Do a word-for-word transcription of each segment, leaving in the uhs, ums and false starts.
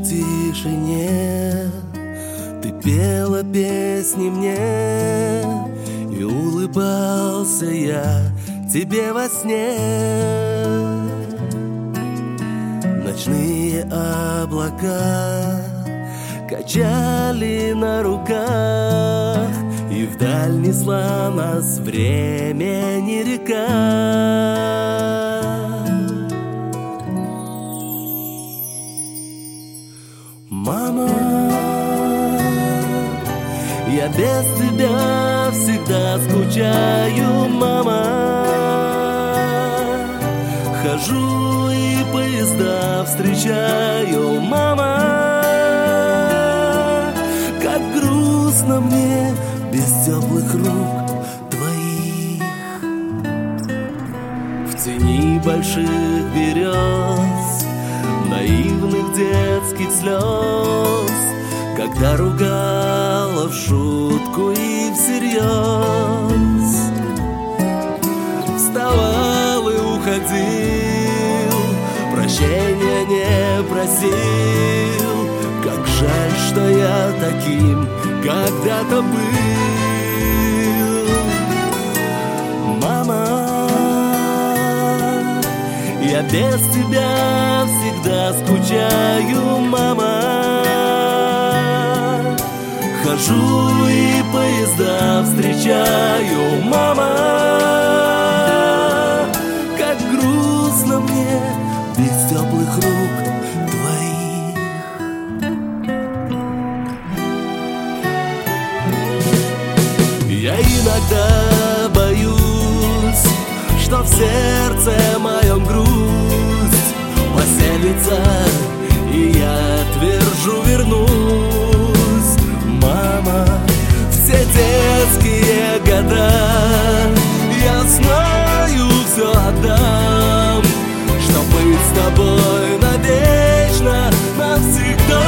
тишине ты пела песни мне, и улыбался я тебе во сне. Ночные облака качали на руках, и вдаль несла нас времени река. Мама, я без тебя всегда скучаю, мама. Хожу и поезда встречаю, мама. Как грустно мне без теплых рук твоих. В тени больших берез, наивных детских слез, когда ругала в шутку и всерьез, вставал и уходил, прощения не просил. Как жаль, что я таким когда-то был. Мама, я без тебя всегда скучаю, мама. Хожу и поезда встречаю, мама. Как грустно мне без теплых рук твоих. Я иногда боюсь, что в сердце моем грусть поселится, и я твержу вернусь. Мама, все детские года я знаю, все отдам, чтоб быть с тобой навечно, навсегда.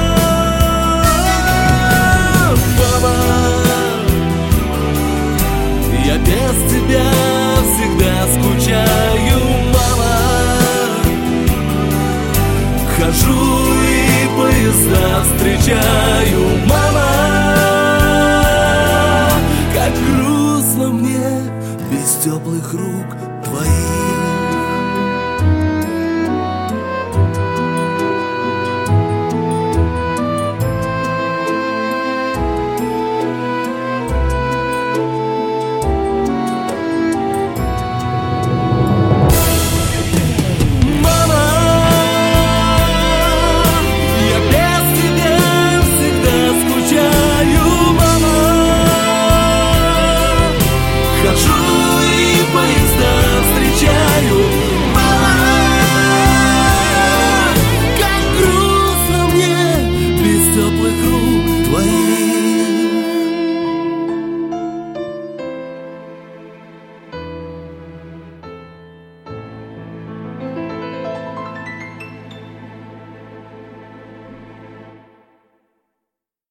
Мама, я без тебя всегда скучаю, мама. Хожу и поезда встречаю, мама. Как грустно мне без теплых рук